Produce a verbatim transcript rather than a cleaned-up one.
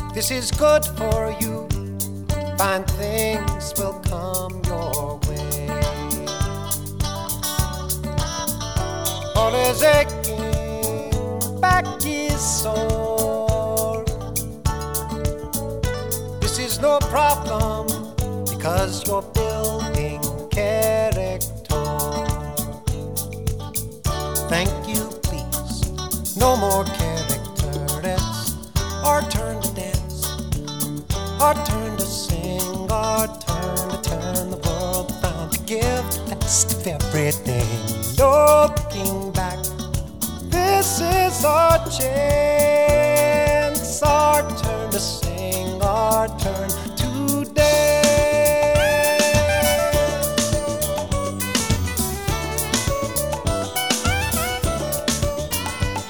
This is good for you. Fine things will come your way. All is aching, back is sore. This is no problem because you're building character. Thank you, please. No more character-less. Our turn to dance, our turn to sing, our turn to turn the world around, to give the best of everything. Looking back, this is our chance, our turn to sing, our turn